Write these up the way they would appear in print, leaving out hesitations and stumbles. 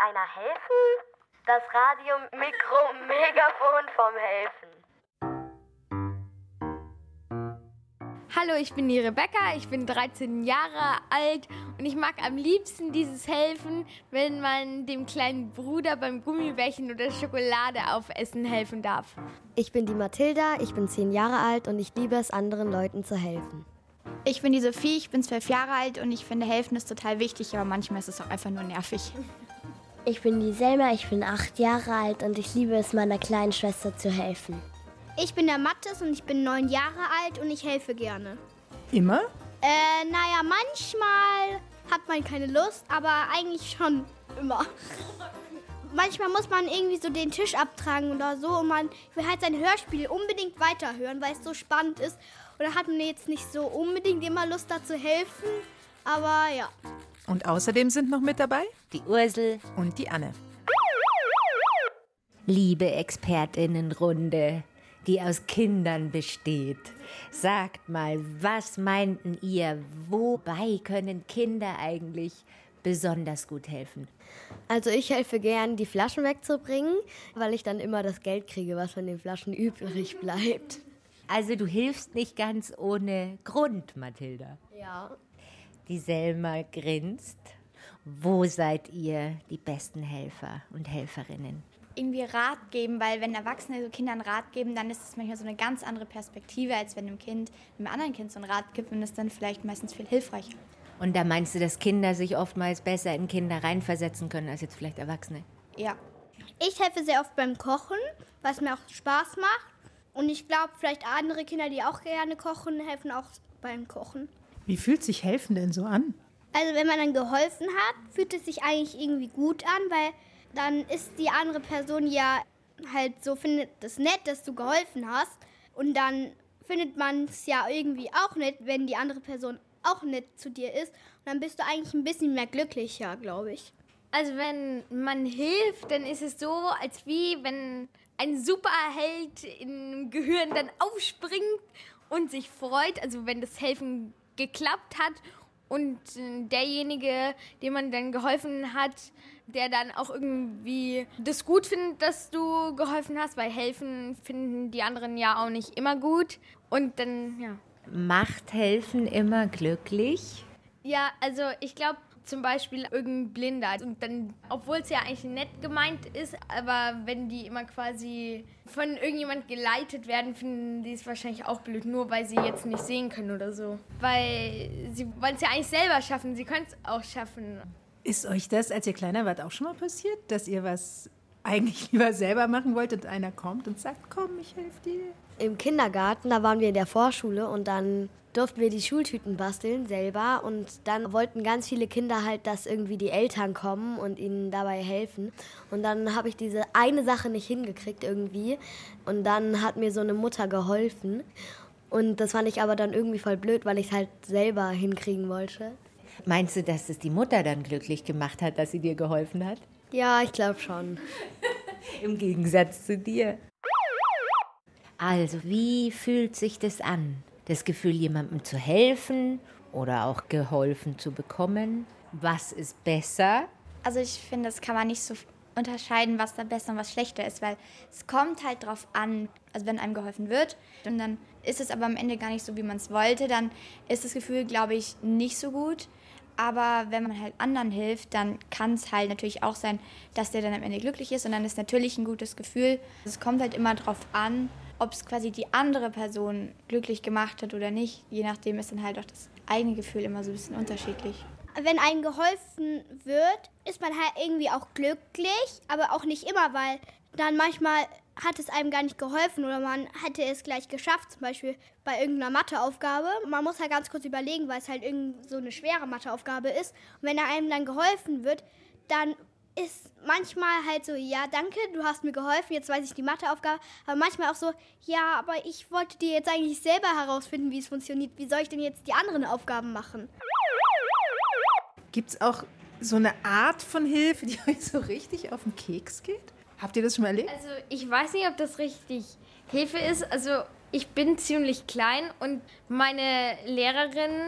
einer helfen? Das Radio, Mikro, Megafon vom Helfen. Hallo, ich bin die Rebecca, ich bin 13 Jahre alt und ich mag am liebsten dieses Helfen, wenn man dem kleinen Bruder beim Gummibärchen oder Schokolade aufessen helfen darf. Ich bin die Mathilda, ich bin 10 Jahre alt und ich liebe es, anderen Leuten zu helfen. Ich bin die Sophie, ich bin 12 Jahre alt und ich finde, helfen ist total wichtig, aber manchmal ist es auch einfach nur nervig. Ich bin die Selma, ich bin 8 Jahre alt und ich liebe es, meiner kleinen Schwester zu helfen. Ich bin der Mathis und ich bin 9 Jahre alt und ich helfe gerne. Immer? Manchmal hat man keine Lust, aber eigentlich schon immer. Manchmal muss man irgendwie so den Tisch abtragen oder so und man will halt sein Hörspiel unbedingt weiterhören, weil es so spannend ist. Und da hat man jetzt nicht so unbedingt immer Lust, da zu helfen, aber ja. Und außerdem sind noch mit dabei die Ursel und die Anne. Liebe Expertinnenrunde, die aus Kindern besteht. Sagt mal, was meinten ihr? Wobei können Kinder eigentlich besonders gut helfen? Also ich helfe gern, die Flaschen wegzubringen, weil ich dann immer das Geld kriege, was von den Flaschen übrig bleibt. Also du hilfst nicht ganz ohne Grund, Mathilda. Ja. Die Selma grinst. Wo seid ihr die besten Helfer und Helferinnen? Irgendwie Rat geben, weil wenn Erwachsene so Kindern Rat geben, dann ist es manchmal so eine ganz andere Perspektive, als wenn einem anderen Kind so einen Rat gibt und ist dann vielleicht meistens viel hilfreicher. Und da meinst du, dass Kinder sich oftmals besser in Kinder reinversetzen können als jetzt vielleicht Erwachsene? Ja. Ich helfe sehr oft beim Kochen, was mir auch Spaß macht. Und ich glaube, vielleicht andere Kinder, die auch gerne kochen, helfen auch beim Kochen. Wie fühlt sich helfen denn so an? Also wenn man dann geholfen hat, fühlt es sich eigentlich irgendwie gut an, weil dann ist die andere Person ja halt so, findet es nett, dass du geholfen hast. Und dann findet man es ja irgendwie auch nett, wenn die andere Person auch nett zu dir ist. Und dann bist du eigentlich ein bisschen mehr glücklicher, glaube ich. Also wenn man hilft, dann ist es so, als wie wenn ein Superheld im Gehirn dann aufspringt und sich freut. Also wenn das Helfen geklappt hat und derjenige, dem man dann geholfen hat, der dann auch irgendwie das gut findet, dass du geholfen hast, weil helfen finden die anderen ja auch nicht immer gut. Und dann, ja. Macht helfen immer glücklich? Ja, also ich glaube zum Beispiel irgendein Blinder. Und dann, obwohl es ja eigentlich nett gemeint ist, aber wenn die immer quasi von irgendjemand geleitet werden, finden die es wahrscheinlich auch blöd, nur weil sie jetzt nicht sehen können oder so. Weil sie wollen es ja eigentlich selber schaffen, sie können es auch schaffen. Ist euch das, als ihr kleiner wart, auch schon mal passiert, dass ihr was eigentlich lieber selber machen wollt und einer kommt und sagt, komm, ich helfe dir? Im Kindergarten, da waren wir in der Vorschule und dann durften wir die Schultüten basteln selber und dann wollten ganz viele Kinder halt, dass irgendwie die Eltern kommen und ihnen dabei helfen. Und dann habe ich diese eine Sache nicht hingekriegt irgendwie und dann hat mir so eine Mutter geholfen und das fand ich aber dann irgendwie voll blöd, weil ich es halt selber hinkriegen wollte. Meinst du, dass es die Mutter dann glücklich gemacht hat, dass sie dir geholfen hat? Ja, ich glaube schon. Im Gegensatz zu dir. Also, wie fühlt sich das an? Das Gefühl, jemandem zu helfen oder auch geholfen zu bekommen? Was ist besser? Also ich finde, das kann man nicht so unterscheiden, was da besser und was schlechter ist, weil es kommt halt drauf an, also wenn einem geholfen wird und dann ist es aber am Ende gar nicht so, wie man es wollte, dann ist das Gefühl, glaube ich, nicht so gut. Aber wenn man halt anderen hilft, dann kann es halt natürlich auch sein, dass der dann am Ende glücklich ist und dann ist natürlich ein gutes Gefühl. Es kommt halt immer drauf an, ob es quasi die andere Person glücklich gemacht hat oder nicht. Je nachdem ist dann halt auch das eigene Gefühl immer so ein bisschen unterschiedlich. Wenn einem geholfen wird, ist man halt irgendwie auch glücklich, aber auch nicht immer, weil dann manchmal hat es einem gar nicht geholfen oder man hätte es gleich geschafft, zum Beispiel bei irgendeiner Matheaufgabe. Man muss halt ganz kurz überlegen, weil es halt irgend so eine schwere Matheaufgabe ist. Und wenn einem dann geholfen wird, dann ist manchmal halt so, ja, danke, du hast mir geholfen, jetzt weiß ich die Matheaufgabe. Aber manchmal auch so, ja, aber ich wollte dir jetzt eigentlich selber herausfinden, wie es funktioniert. Wie soll ich denn jetzt die anderen Aufgaben machen? Gibt es auch so eine Art von Hilfe, die euch so richtig auf den Keks geht? Habt ihr das schon mal erlebt? Also ich weiß nicht, ob das richtig Hilfe ist. Also ich bin ziemlich klein und meine Lehrerin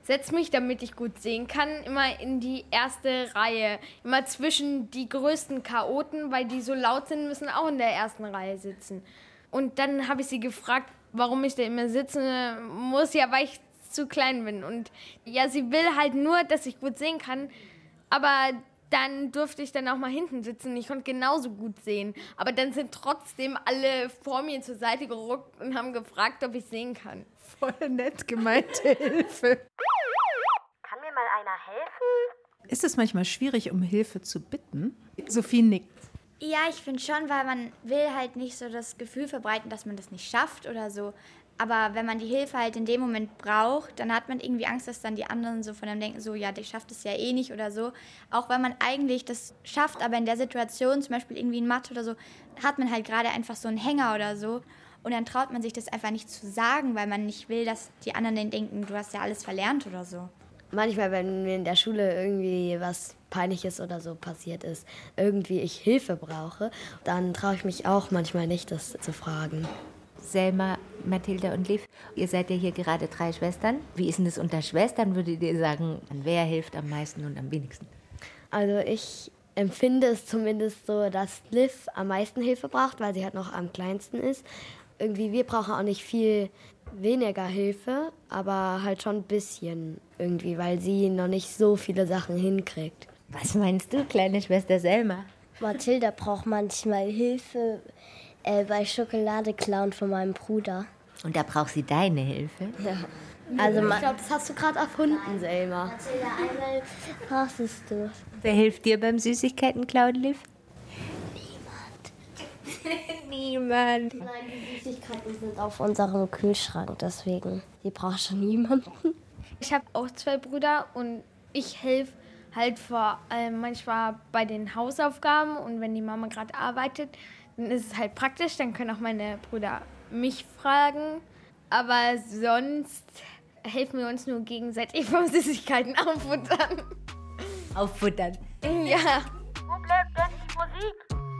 setze mich, damit ich gut sehen kann, immer in die erste Reihe. Immer zwischen die größten Chaoten, weil die so laut sind, müssen auch in der ersten Reihe sitzen. Und dann habe ich sie gefragt, warum ich da immer sitzen muss, ja, weil ich zu klein bin. Und ja, sie will halt nur, dass ich gut sehen kann, aber dann durfte ich dann auch mal hinten sitzen. Ich konnte genauso gut sehen. Aber dann sind trotzdem alle vor mir zur Seite gerückt und haben gefragt, ob ich sehen kann. Voll nett gemeinte Hilfe. Kann mir mal einer helfen? Ist es manchmal schwierig, um Hilfe zu bitten? Sophie nickt. Ja, ich finde schon, weil man will halt nicht so das Gefühl verbreiten, dass man das nicht schafft oder so. Aber wenn man die Hilfe halt in dem Moment braucht, dann hat man irgendwie Angst, dass dann die anderen so von einem denken, so, ja, der schafft es ja eh nicht oder so. Auch wenn man eigentlich das schafft, aber in der Situation, zum Beispiel irgendwie in Mathe oder so, hat man halt gerade einfach so einen Hänger oder so. Und dann traut man sich das einfach nicht zu sagen, weil man nicht will, dass die anderen dann denken, du hast ja alles verlernt oder so. Manchmal, wenn mir in der Schule irgendwie was Peinliches oder so passiert ist, irgendwie ich Hilfe brauche, dann traue ich mich auch manchmal nicht, das zu fragen. Selma, Mathilda und Liv, ihr seid ja hier gerade 3 Schwestern. Wie ist denn das unter Schwestern, würdet ihr sagen, wer hilft am meisten und am wenigsten? Also ich empfinde es zumindest so, dass Liv am meisten Hilfe braucht, weil sie halt noch am kleinsten ist. Irgendwie, wir brauchen auch nicht viel weniger Hilfe, aber halt schon ein bisschen irgendwie, weil sie noch nicht so viele Sachen hinkriegt. Was meinst du, kleine Schwester Selma? Mathilda braucht manchmal Hilfe bei Schokolade klauen von meinem Bruder. Und da braucht sie deine Hilfe? Ja. Also Ich glaube, das hast du gerade erfunden, Selma. Mathilda, einmal brauchst du. Wer hilft dir beim Süßigkeiten klauen, Liv? Niemand. Nein, die Süßigkeiten sind auf unserem Kühlschrank, deswegen. Die braucht schon niemanden. Ich habe auch 2 Brüder und ich helfe halt vor allem manchmal bei den Hausaufgaben und wenn die Mama gerade arbeitet, dann ist es halt praktisch, dann können auch meine Brüder mich fragen. Aber sonst helfen wir uns nur gegenseitig beim Süßigkeiten auffuttern. Auffuttern. Ja. Wo bleibt denn die Musik?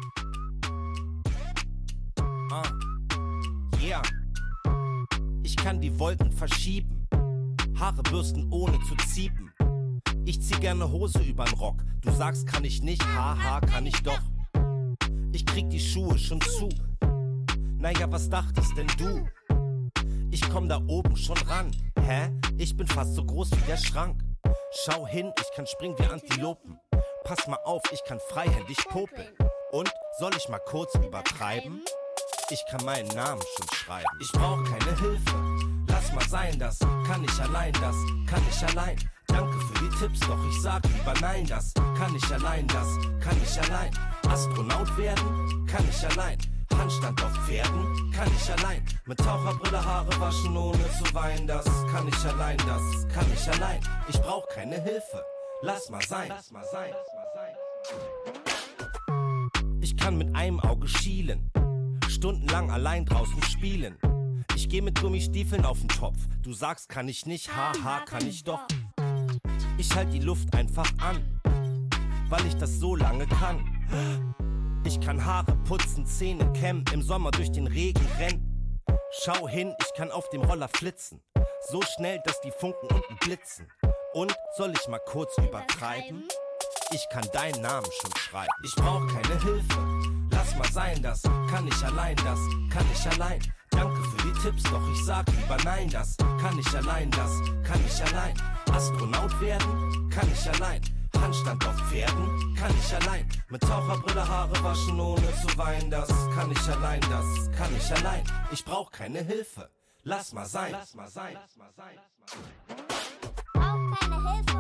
Yeah. Ich kann die Wolken verschieben, Haare bürsten ohne zu ziepen. Ich zieh gerne Hose übern Rock, du sagst kann ich nicht, haha, kann ich doch. Ich krieg die Schuhe schon zu, naja, was dachtest denn du? Ich komm da oben schon ran, hä? Ich bin fast so groß wie der Schrank. Schau hin, ich kann springen wie Antilopen. Pass mal auf, ich kann freihändig popeln. Und, soll ich mal kurz übertreiben? Ich kann meinen Namen schon schreiben. Ich brauch keine Hilfe, lass mal sein, das kann ich allein, das kann ich allein. Danke für die Tipps, doch ich sag lieber nein, das kann ich allein, das kann ich allein. Astronaut werden, kann ich allein. Handstand auf Pferden, kann ich allein. Mit Taucherbrille Haare waschen ohne zu weinen, das kann ich allein, das kann ich allein. Ich brauch keine Hilfe, lass mal sein, lass mal sein. Ich kann mit einem Auge schielen, stundenlang allein draußen spielen. Ich geh mit Gummistiefeln auf den Topf. Du sagst, kann ich nicht, haha, kann ich doch. Ich halt die Luft einfach an, weil ich das so lange kann. Ich kann Haare putzen, Zähne kämmen, im Sommer durch den Regen rennen. Schau hin, ich kann auf dem Roller flitzen, so schnell, dass die Funken unten blitzen. Und, soll ich mal kurz übertreiben? Ich kann deinen Namen schon schreiben. Ich brauch keine Hilfe, lass mal sein, das kann ich allein, das kann ich allein. Danke für die Tipps, doch ich sag lieber nein, das kann ich allein, das kann ich allein. Astronaut werden, kann ich allein. Handstand auf Pferden, kann ich allein. Mit Taucherbrille Haare waschen ohne zu weinen, das kann ich allein, das kann ich allein. Ich brauch keine Hilfe, lass mal sein, lass mal sein, lass mal sein. Auch keine Hilfe.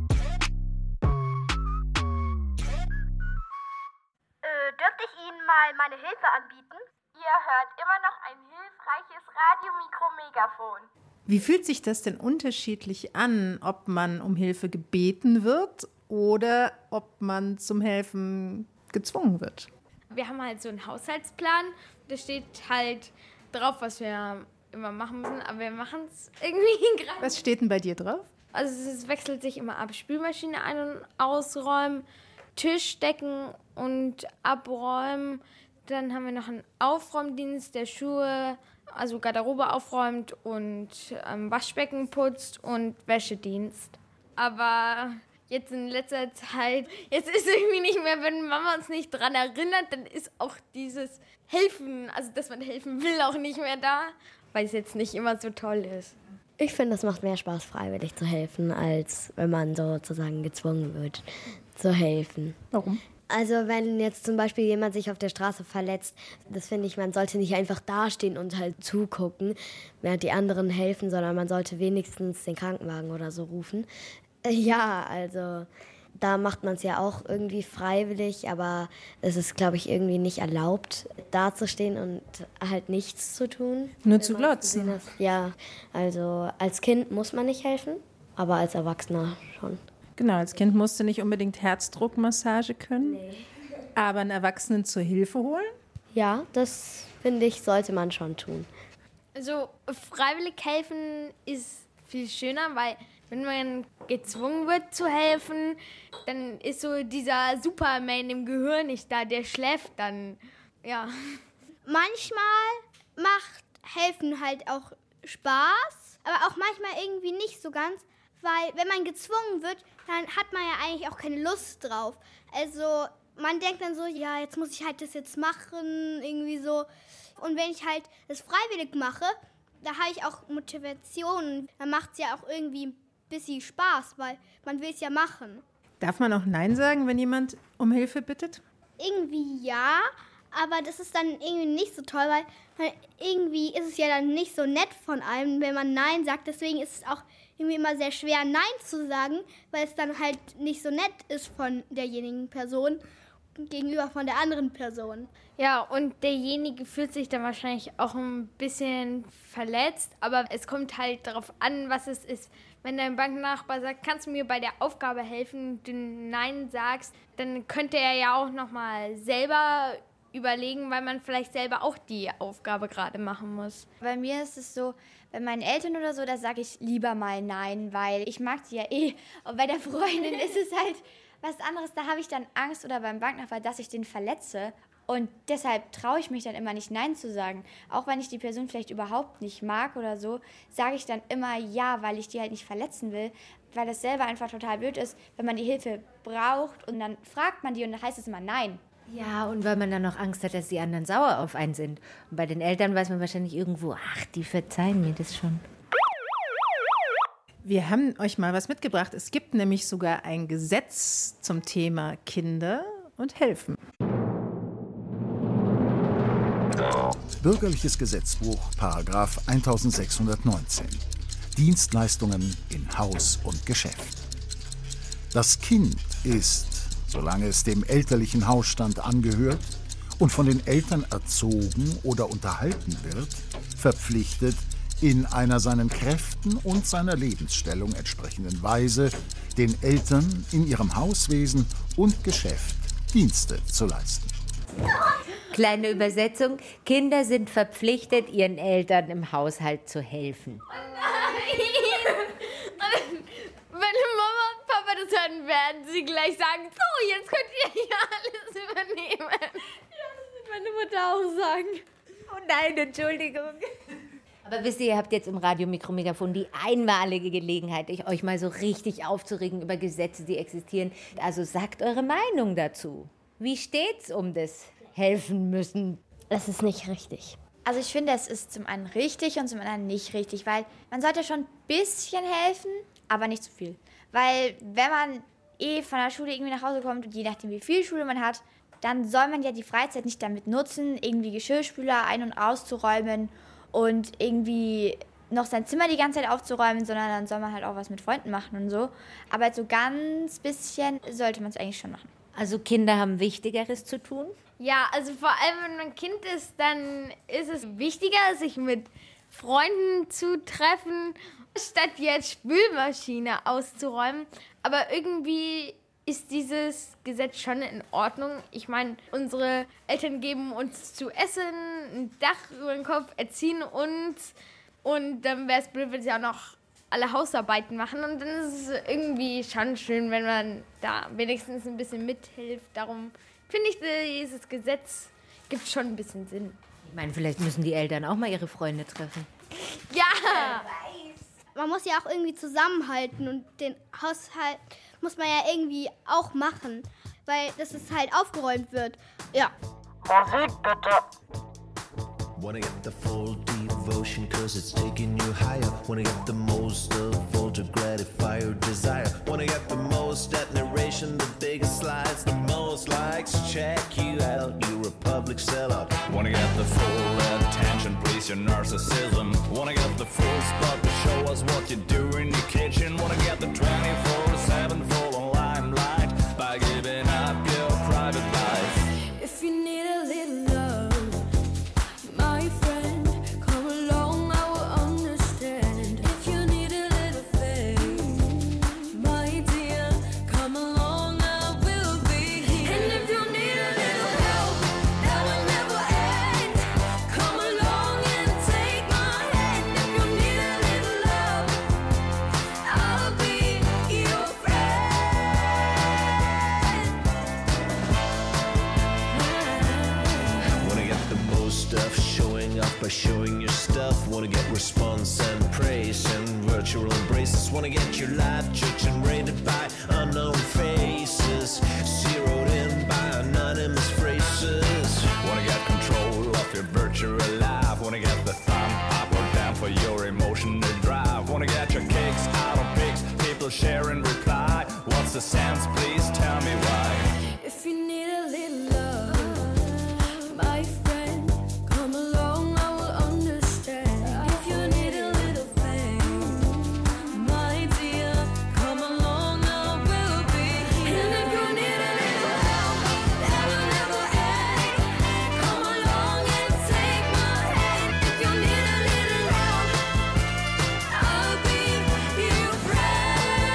Dürfte ich Ihnen mal meine Hilfe anbieten? Ihr hört immer noch ein hilfreiches Radiomikro-Megafon. Wie fühlt sich das denn unterschiedlich an, ob man um Hilfe gebeten wird oder ob man zum Helfen gezwungen wird? Wir haben halt so einen Haushaltsplan, da steht halt drauf, was wir immer machen müssen, aber wir machen es irgendwie gerade. Was steht denn bei dir drauf? Also es wechselt sich immer ab. Spülmaschine ein- und ausräumen, Tisch decken und abräumen. Dann haben wir noch einen Aufräumdienst der Schuhe also Garderobe aufräumt und Waschbecken putzt und Wäschedienst. Aber jetzt in letzter Zeit, jetzt ist irgendwie nicht mehr, wenn Mama uns nicht dran erinnert, dann ist auch dieses Helfen, also dass man helfen will, auch nicht mehr da, weil es jetzt nicht immer so toll ist. Ich finde, es macht mehr Spaß, freiwillig zu helfen, als wenn man sozusagen gezwungen wird, zu helfen. Warum? Also wenn jetzt zum Beispiel jemand sich auf der Straße verletzt, das finde ich, man sollte nicht einfach dastehen und halt zugucken, während die anderen helfen, sondern man sollte wenigstens den Krankenwagen oder so rufen. Ja, also da macht man es ja auch irgendwie freiwillig, aber es ist, glaube ich, irgendwie nicht erlaubt, dazustehen und halt nichts zu tun. Nur zu glotzen. Ja, also als Kind muss man nicht helfen, aber als Erwachsener schon. Genau, als Kind musst du nicht unbedingt Herzdruckmassage können, aber einen Erwachsenen zur Hilfe holen? Ja, das finde ich, sollte man schon tun. Also freiwillig helfen ist viel schöner, weil wenn man gezwungen wird zu helfen, dann ist so dieser Superman im Gehirn nicht da, der schläft dann, ja. Manchmal macht Helfen halt auch Spaß, aber auch manchmal irgendwie nicht so ganz, weil wenn man gezwungen wird, dann hat man ja eigentlich auch keine Lust drauf. Also man denkt dann so, ja, jetzt muss ich halt das jetzt machen, irgendwie so. Und wenn ich halt das freiwillig mache, da habe ich auch Motivation. Dann macht es ja auch irgendwie ein bisschen Spaß, weil man will es ja machen. Darf man auch Nein sagen, wenn jemand um Hilfe bittet? Irgendwie ja, aber das ist dann irgendwie nicht so toll, weil irgendwie ist es ja dann nicht so nett von einem, wenn man Nein sagt. Deswegen ist es auch irgendwie immer sehr schwer, Nein zu sagen, weil es dann halt nicht so nett ist von derjenigen Person gegenüber von der anderen Person. Ja, und derjenige fühlt sich dann wahrscheinlich auch ein bisschen verletzt, aber es kommt halt darauf an, was es ist. Wenn dein Banknachbar sagt, kannst du mir bei der Aufgabe helfen, du Nein sagst, dann könnte er ja auch nochmal selber überlegen, weil man vielleicht selber auch die Aufgabe gerade machen muss. Bei mir ist es so, bei meinen Eltern oder so, da sage ich lieber mal Nein, weil ich mag sie ja eh. Und bei der Freundin ist es halt was anderes, da habe ich dann Angst oder beim Banknachbar, dass ich den verletze. Und deshalb traue ich mich dann immer nicht Nein zu sagen. Auch wenn ich die Person vielleicht überhaupt nicht mag oder so, sage ich dann immer Ja, weil ich die halt nicht verletzen will. Weil das selber einfach total blöd ist, wenn man die Hilfe braucht und dann fragt man die und dann heißt es immer Nein. Ja, und weil man dann noch Angst hat, dass die anderen sauer auf einen sind. Und bei den Eltern weiß man wahrscheinlich irgendwo, ach, die verzeihen mir das schon. Wir haben euch mal was mitgebracht. Es gibt nämlich sogar ein Gesetz zum Thema Kinder und Helfen. Bürgerliches Gesetzbuch, Paragraph 1619. Dienstleistungen in Haus und Geschäft. Das Kind ist, solange es dem elterlichen Hausstand angehört und von den Eltern erzogen oder unterhalten wird, verpflichtet, in einer seinen Kräften und seiner Lebensstellung entsprechenden Weise den Eltern in ihrem Hauswesen und Geschäft Dienste zu leisten. Kleine Übersetzung: Kinder sind verpflichtet, ihren Eltern im Haushalt zu helfen. Wenn Mama und Papa das hören, werden sie gleich sagen, so, jetzt könnt ihr hier alles übernehmen. Ja, das wird meine Mutter auch sagen. Oh nein, Entschuldigung. Aber wisst ihr, ihr habt jetzt im Radio Mikromegafon die einmalige Gelegenheit, euch mal so richtig aufzuregen über Gesetze, die existieren. Also sagt eure Meinung dazu. Wie steht's um das Helfen müssen? Es ist nicht richtig. Also ich finde, es ist zum einen richtig und zum anderen nicht richtig, weil man sollte schon ein bisschen helfen, aber nicht zu viel. Weil wenn man von der Schule irgendwie nach Hause kommt und je nachdem wie viel Schule man hat, dann soll man ja die Freizeit nicht damit nutzen, irgendwie Geschirrspüler ein- und auszuräumen und irgendwie noch sein Zimmer die ganze Zeit aufzuräumen, sondern dann soll man halt auch was mit Freunden machen und so. Aber so ganz bisschen sollte man es eigentlich schon machen. Also Kinder haben Wichtigeres zu tun? Ja, also vor allem, wenn man Kind ist, dann ist es wichtiger, sich mit Freunden zu treffen, statt jetzt Spülmaschine auszuräumen. Aber irgendwie ist dieses Gesetz schon in Ordnung. Ich meine, unsere Eltern geben uns zu essen, ein Dach über den Kopf, erziehen uns. Und dann wäre es blöd, wenn sie auch noch alle Hausarbeiten machen. Und dann ist es irgendwie schon schön, wenn man da wenigstens ein bisschen mithilft. Darum finde ich, dieses Gesetz gibt schon ein bisschen Sinn. Ich meine, vielleicht müssen die Eltern auch mal ihre Freunde treffen. Ja! Man muss ja auch irgendwie zusammenhalten und den Haushalt muss man ja irgendwie auch machen, weil das ist halt aufgeräumt wird. Ja. Musik bitte. Wanna get the full devotion cause it's taking you higher. Wanna get the most of all to gratify your desire. Wanna get the most admiration, the biggest slides, the most likes. Check you out, you're a public sellout. Wanna get the full attention, please your narcissism. Wanna get the full spot to show us what you do in your kitchen. Wanna get the 24/7 full limelight by giving up your private life. If you need a little love, my friend, come along, I will understand. If you need a little faith, my dear, come along, I will be here. And if you need a little help, that will never end. Come along and take my hand. If you need a little love, I'll be your friend. Wanna get the most of showing up by showing your stuff. Wanna get response and praise and virtual embraces. Wanna get your life judged and rated by unknown faces, zeroed in by anonymous phrases. Wanna get control of your virtual life. Wanna get the thumb up or down for your emotional drive. Wanna get your kicks out of pics, people share and reply. What's the sense? Please tell me why. If you need a little love, my friend, come along, I will understand. If you need a little faith, my dear, come along, I will be here. And if you need a little help, that will never end. Come along and take my hand. If you need a little help, I'll be your friend.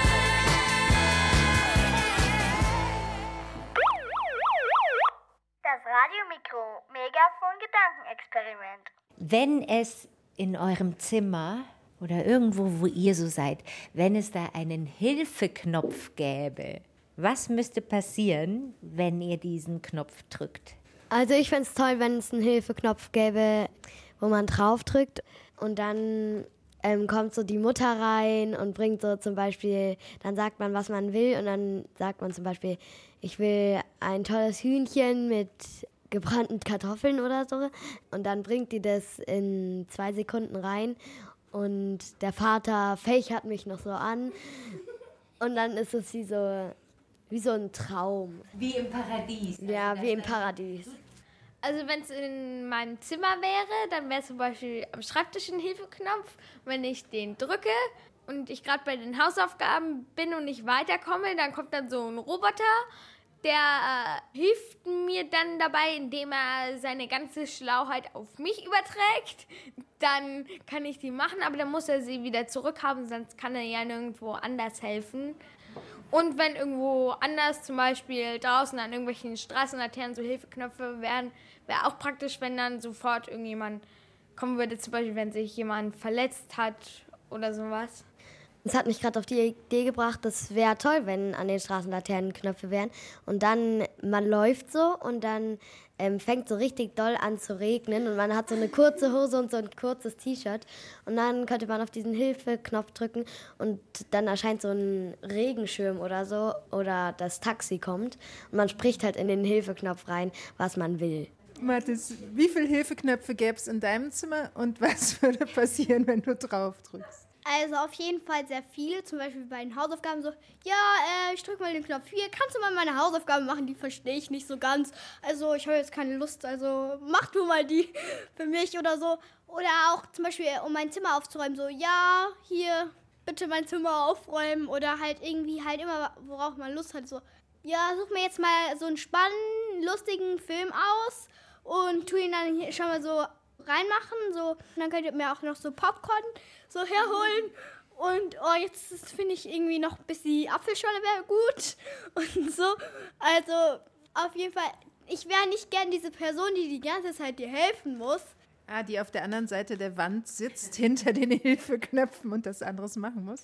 Das Radiomikro Megafon Gedankenexperiment. Wenn es in eurem Zimmer oder irgendwo, wo ihr so seid, wenn es da einen Hilfeknopf gäbe, was müsste passieren, wenn ihr diesen Knopf drückt? Also ich fände es toll, wenn es einen Hilfeknopf gäbe, wo man drauf drückt und dann kommt so die Mutter rein und bringt so zum Beispiel, dann sagt man, was man will und dann sagt man zum Beispiel, ich will ein tolles Hühnchen mit gebrannten Kartoffeln oder so und dann bringt die das in 2 Sekunden rein und der Vater fächert mich noch so an und dann ist es wie so ein Traum. Wie im Paradies. Ja, wie im Paradies. Also wenn es in meinem Zimmer wäre, dann wäre zum Beispiel am Schreibtisch ein Hilfeknopf. Wenn ich den drücke und ich gerade bei den Hausaufgaben bin und nicht weiterkomme, dann kommt dann so ein Roboter, der hilft mir dann dabei, indem er seine ganze Schlauheit auf mich überträgt. Dann kann ich die machen, aber dann muss er sie wieder zurückhaben, sonst kann er ja nirgendwo anders helfen. Und wenn irgendwo anders, zum Beispiel draußen an irgendwelchen Straßenlaternen so Hilfeknöpfe wären, wäre auch praktisch, wenn dann sofort irgendjemand kommen würde, zum Beispiel wenn sich jemand verletzt hat oder sowas. Das hat mich gerade auf die Idee gebracht, das wäre toll, wenn an den Straßenlaternen Knöpfe wären. Und dann, man läuft so und dann fängt so richtig doll an zu regnen und man hat so eine kurze Hose und so ein kurzes T-Shirt. Und dann könnte man auf diesen Hilfeknopf drücken und dann erscheint so ein Regenschirm oder so oder das Taxi kommt. Und man spricht halt in den Hilfeknopf rein, was man will. Mathis, wie viele Hilfeknöpfe gäbe es in deinem Zimmer und was würde passieren, wenn du drauf drückst? Also auf jeden Fall sehr viel, zum Beispiel bei den Hausaufgaben so, ja, ich drücke mal den Knopf hier, kannst du mal meine Hausaufgaben machen, die verstehe ich nicht so ganz. Also ich habe jetzt keine Lust, also mach du mal die für mich oder so. Oder auch zum Beispiel, um mein Zimmer aufzuräumen, so, ja, hier, bitte mein Zimmer aufräumen. Oder halt irgendwie halt immer, worauf man Lust hat, so, ja, such mir jetzt mal so einen spannenden, lustigen Film aus und tu ihn dann hier schon mal so reinmachen, so, und dann könnt ihr mir auch noch so Popcorn so herholen und jetzt finde ich irgendwie noch ein bisschen Apfelschorle wäre gut und so, also auf jeden Fall, ich wäre nicht gern diese Person, die die ganze Zeit dir helfen muss. Die auf der anderen Seite der Wand sitzt, hinter den Hilfeknöpfen und das anderes machen muss?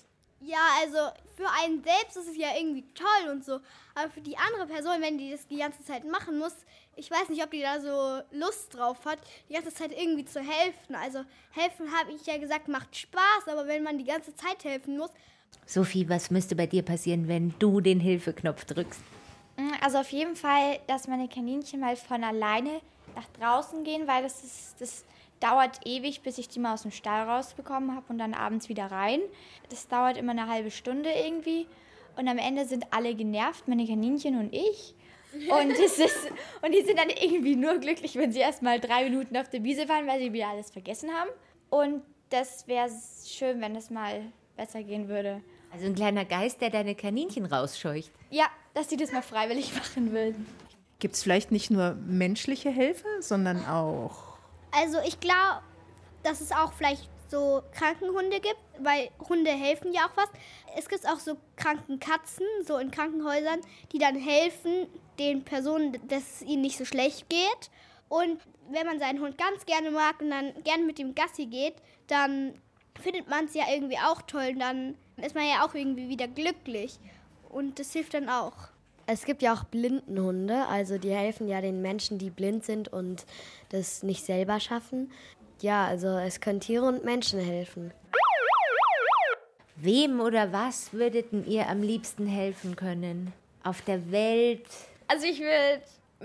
Ja, also für einen selbst ist es ja irgendwie toll und so. Aber für die andere Person, wenn die das die ganze Zeit machen muss, ich weiß nicht, ob die da so Lust drauf hat, die ganze Zeit irgendwie zu helfen. Also helfen, habe ich ja gesagt, macht Spaß, aber wenn man die ganze Zeit helfen muss. Sophie, was müsste bei dir passieren, wenn du den Hilfeknopf drückst? Also auf jeden Fall, dass meine Kaninchen mal von alleine nach draußen gehen, weil das dauert ewig, bis ich die mal aus dem Stall rausbekommen habe und dann abends wieder rein. Das dauert immer eine halbe Stunde irgendwie. Und am Ende sind alle genervt, meine Kaninchen und ich. Und die sind dann irgendwie nur glücklich, wenn sie erst mal 3 Minuten auf der Wiese waren, weil sie wieder alles vergessen haben. Und das wäre schön, wenn es mal besser gehen würde. Also ein kleiner Geist, der deine Kaninchen rausscheucht. Ja, dass sie das mal freiwillig machen würden. Gibt es vielleicht nicht nur menschliche Helfer, sondern auch... Also ich glaube, dass es auch vielleicht so Krankenhunde gibt, weil Hunde helfen ja auch was. Es gibt auch so Krankenkatzen, so in Krankenhäusern, die dann helfen den Personen, dass es ihnen nicht so schlecht geht. Und wenn man seinen Hund ganz gerne mag und dann gerne mit dem Gassi geht, dann findet man es ja irgendwie auch toll. Und dann ist man ja auch irgendwie wieder glücklich. Und das hilft dann auch. Es gibt ja auch Blindenhunde, also die helfen ja den Menschen, die blind sind und das nicht selber schaffen. Ja, also es können Tiere und Menschen helfen. Wem oder was würdet ihr am liebsten helfen können? Auf der Welt? Also ich würde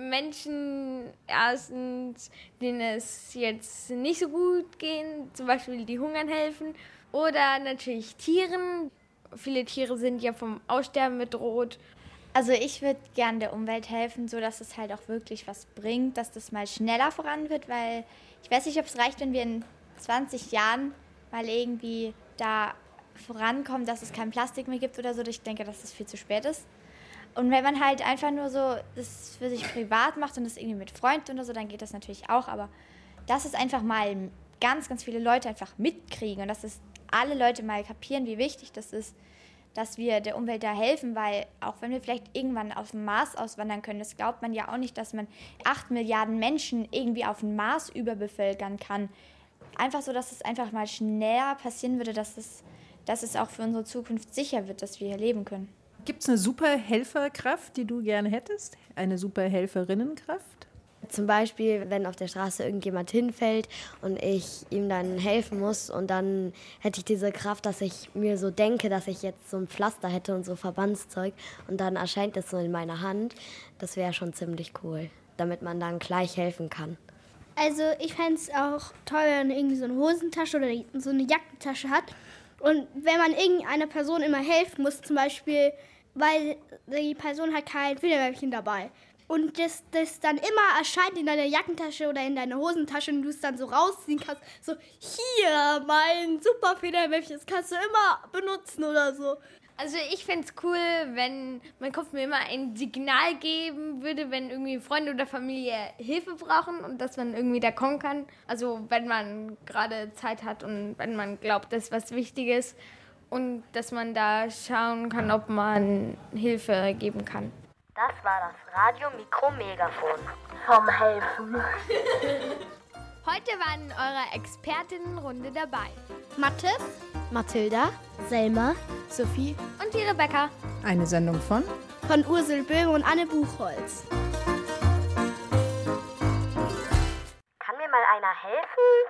Menschen erstens, denen es jetzt nicht so gut gehen, zum Beispiel die hungern, helfen. Oder natürlich Tieren. Viele Tiere sind ja vom Aussterben bedroht. Also ich würde gerne der Umwelt helfen, sodass es halt auch wirklich was bringt, dass das mal schneller voran wird, weil ich weiß nicht, ob es reicht, wenn wir in 20 Jahren mal irgendwie da vorankommen, dass es kein Plastik mehr gibt oder so. Ich denke, dass das viel zu spät ist. Und wenn man halt einfach nur so das für sich privat macht und das irgendwie mit Freunden oder so, dann geht das natürlich auch. Aber dass es einfach mal ganz, ganz viele Leute einfach mitkriegen und dass es alle Leute mal kapieren, wie wichtig das ist, dass wir der Umwelt da helfen, weil auch wenn wir vielleicht irgendwann auf den Mars auswandern können, das glaubt man ja auch nicht, dass man 8 Milliarden Menschen irgendwie auf den Mars überbevölkern kann. Einfach so, dass es einfach mal schneller passieren würde, dass es auch für unsere Zukunft sicher wird, dass wir hier leben können. Gibt es eine super Helferkraft, die du gerne hättest? Eine super Helferinnenkraft? Zum Beispiel, wenn auf der Straße irgendjemand hinfällt und ich ihm dann helfen muss und dann hätte ich diese Kraft, dass ich mir so denke, dass ich jetzt so ein Pflaster hätte und so Verbandszeug und dann erscheint es so in meiner Hand. Das wäre schon ziemlich cool, damit man dann gleich helfen kann. Also ich fände es auch toll, wenn man irgendwie so eine Hosentasche oder so eine Jackentasche hat. Und wenn man irgendeiner Person immer helfen muss, zum Beispiel, weil die Person hat kein Federmäppchen dabei. Und das dann immer erscheint in deiner Jackentasche oder in deiner Hosentasche und du es dann so rausziehen kannst. So, hier, mein super Federmäppchen, das kannst du immer benutzen oder so. Also ich fände es cool, wenn mein Kopf mir immer ein Signal geben würde, wenn irgendwie Freunde oder Familie Hilfe brauchen und dass man irgendwie da kommen kann. Also wenn man gerade Zeit hat und wenn man glaubt, dass was Wichtiges und dass man da schauen kann, ob man Hilfe geben kann. Das war das Radio-Mikro-Megafon. Vom Helfen. Heute waren in eurer Expertinnenrunde dabei Mathis, Mathilda, Selma, Sophie und die Rebecca. Eine Sendung von Ursel Böhm und Anne Buchholz. Kann mir mal einer helfen?